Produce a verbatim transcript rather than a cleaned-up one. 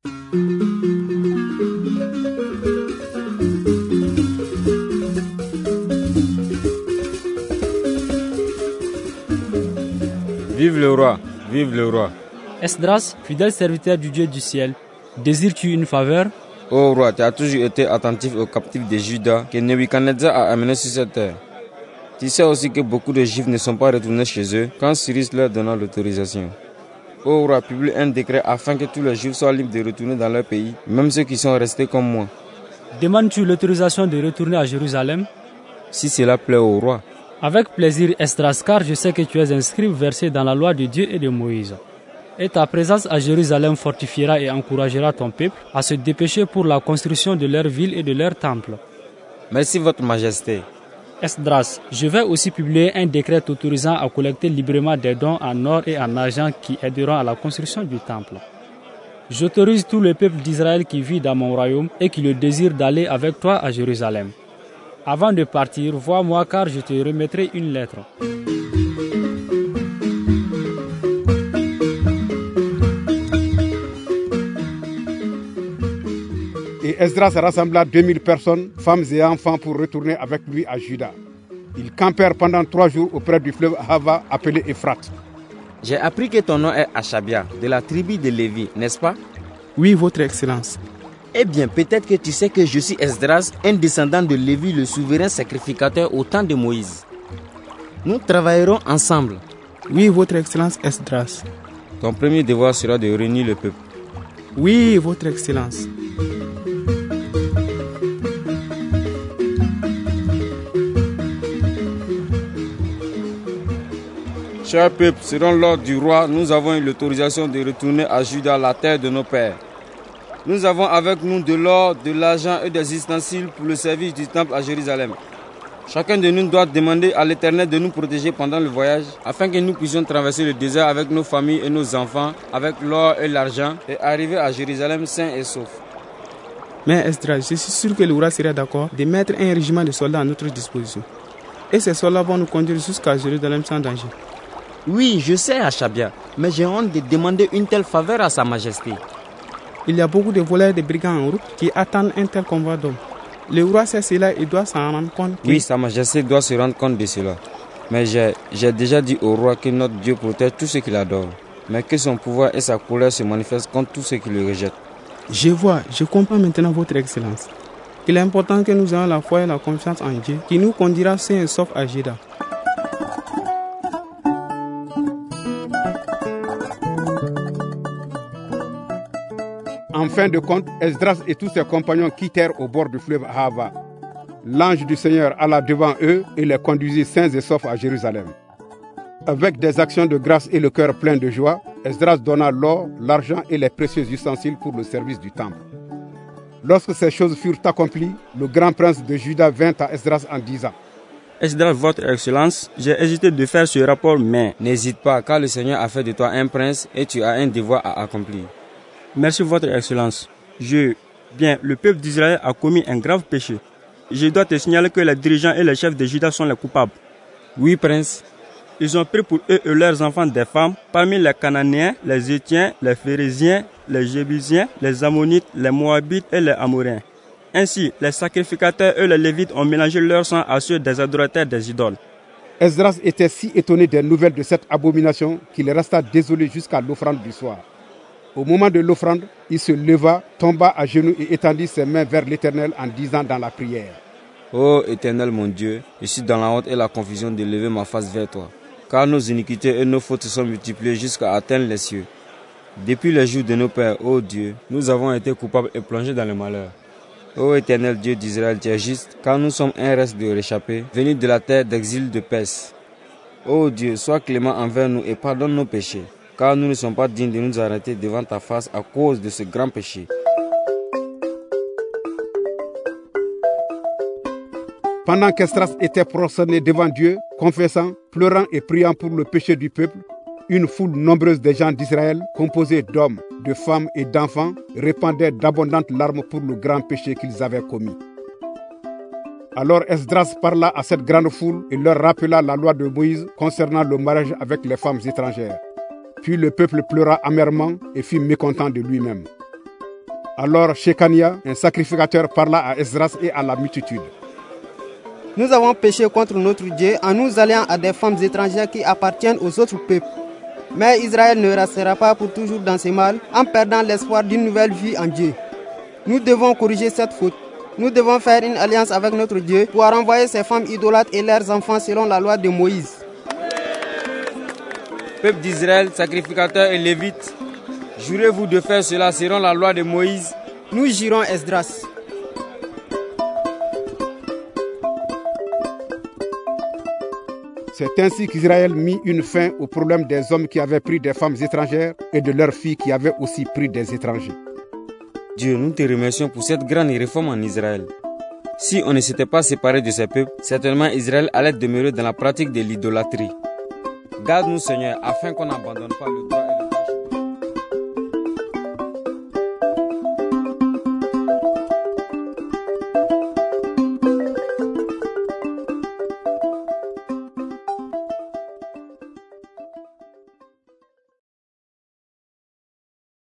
Vive le roi, vive le roi. Esdras, fidèle serviteur du Dieu du ciel, désires-tu une faveur? Ô roi, tu as toujours été attentif aux captifs de Juda que Nebuchadnezzar a amenés sur cette terre. Tu sais aussi que beaucoup de Juifs ne sont pas retournés chez eux quand Cyrus leur donna l'autorisation. Ô roi, publie un décret afin que tous les Juifs soient libres de retourner dans leur pays, même ceux qui sont restés comme moi. Demandes-tu l'autorisation de retourner à Jérusalem? Si cela plaît au roi. Avec plaisir, Esdras, car je sais que tu es inscrit versé dans la loi de Dieu et de Moïse. Et ta présence à Jérusalem fortifiera et encouragera ton peuple à se dépêcher pour la construction de leur ville et de leur temple. Merci, votre majesté. Esdras, je vais aussi publier un décret t'autorisant à collecter librement des dons en or et en argent qui aideront à la construction du temple. J'autorise tout le peuple d'Israël qui vit dans mon royaume et qui le désire d'aller avec toi à Jérusalem. Avant de partir, vois-moi car je te remettrai une lettre. Et Esdras rassembla deux mille personnes, femmes et enfants, pour retourner avec lui à Juda. Ils campèrent pendant trois jours auprès du fleuve Ahava, appelé Euphrate. J'ai appris que ton nom est Achabia, de la tribu de Lévi, n'est-ce pas? Oui, votre Excellence. Eh bien, peut-être que tu sais que je suis Esdras, un descendant de Lévi, le souverain sacrificateur au temps de Moïse. Nous travaillerons ensemble. Oui, votre Excellence Esdras. Ton premier devoir sera de réunir le peuple. Oui, votre Excellence. Cher peuple, selon l'ordre du roi, nous avons eu l'autorisation de retourner à Juda, la terre de nos pères. Nous avons avec nous de l'or, de l'argent et des ustensiles pour le service du temple à Jérusalem. Chacun de nous doit demander à l'Éternel de nous protéger pendant le voyage, afin que nous puissions traverser le désert avec nos familles et nos enfants, avec l'or et l'argent, et arriver à Jérusalem sains et saufs. Mais Esdras, je suis sûr que le roi serait d'accord de mettre un régiment de soldats à notre disposition. Et ces soldats vont nous conduire jusqu'à Jérusalem sans danger. Oui, je sais, Achabia, mais j'ai honte de demander une telle faveur à Sa Majesté. Il y a beaucoup de voleurs et de brigands en route qui attendent un tel convoi d'hommes. Le roi sait cela et doit s'en rendre compte. Que... Oui, Sa Majesté doit se rendre compte de cela. Mais j'ai, j'ai déjà dit au roi que notre Dieu protège tous ceux qui l'adorent, mais que son pouvoir et sa colère se manifestent contre tous ceux qui le rejettent. Je vois, je comprends maintenant votre Excellence. Il est important que nous ayons la foi et la confiance en Dieu qui nous conduira sains et saufs à Juda. En fin de compte, Esdras et tous ses compagnons quittèrent au bord du fleuve Ahava. L'ange du Seigneur alla devant eux et les conduisit sains et saufs à Jérusalem. Avec des actions de grâce et le cœur plein de joie, Esdras donna l'or, l'argent et les précieux ustensiles pour le service du temple. Lorsque ces choses furent accomplies, le grand prince de Juda vint à Esdras en disant: Esdras, votre Excellence, j'ai hésité de faire ce rapport, mais... N'hésite pas, car le Seigneur a fait de toi un prince et tu as un devoir à accomplir. Merci, votre Excellence. Je... Bien, le peuple d'Israël a commis un grave péché. Je dois te signaler que les dirigeants et les chefs de Juda sont les coupables. Oui, prince. Ils ont pris pour eux et leurs enfants des femmes parmi les Cananéens, les Héthiens, les Phérésiens, les Jébusiens, les Ammonites, les Moabites et les Amoréens. Ainsi, les sacrificateurs et les Lévites ont mélangé leur sang à ceux des adorateurs des idoles. Esdras était si étonné des nouvelles de cette abomination qu'il resta désolé jusqu'à l'offrande du soir. Au moment de l'offrande, il se leva, tomba à genoux et étendit ses mains vers l'Éternel en disant dans la prière: Ô Éternel mon Dieu, je suis dans la honte et la confusion de lever ma face vers toi, car nos iniquités et nos fautes sont multipliées jusqu'à atteindre les cieux. Depuis les jours de nos pères, ô Dieu, nous avons été coupables et plongés dans le malheur. Ô Éternel Dieu d'Israël, tu es juste, car nous sommes un reste de réchappés, venus de la terre d'exil de Perse. Ô Dieu, sois clément envers nous et pardonne nos péchés, car nous ne sommes pas dignes de nous arrêter devant ta face à cause de ce grand péché. Pendant qu'Esdras était prosterné devant Dieu, confessant, pleurant et priant pour le péché du peuple, une foule nombreuse de gens d'Israël, composée d'hommes, de femmes et d'enfants, répandait d'abondantes larmes pour le grand péché qu'ils avaient commis. Alors Esdras parla à cette grande foule et leur rappela la loi de Moïse concernant le mariage avec les femmes étrangères. Puis le peuple pleura amèrement et fut mécontent de lui-même. Alors Shekania, un sacrificateur, parla à Esdras et à la multitude. Nous avons péché contre notre Dieu en nous alliant à des femmes étrangères qui appartiennent aux autres peuples. Mais Israël ne restera pas pour toujours dans ce mal en perdant l'espoir d'une nouvelle vie en Dieu. Nous devons corriger cette faute. Nous devons faire une alliance avec notre Dieu pour renvoyer ces femmes idolâtres et leurs enfants selon la loi de Moïse. Peuple d'Israël, sacrificateurs et lévites, jurez-vous de faire cela selon la loi de Moïse? Nous jurons, Esdras. C'est ainsi qu'Israël mit une fin au problème des hommes qui avaient pris des femmes étrangères et de leurs filles qui avaient aussi pris des étrangers. Dieu, nous te remercions pour cette grande réforme en Israël. Si on ne s'était pas séparé de ces peuples, certainement Israël allait demeurer dans la pratique de l'idolâtrie. Garde-nous, Seigneur, afin qu'on n'abandonne pas le droit.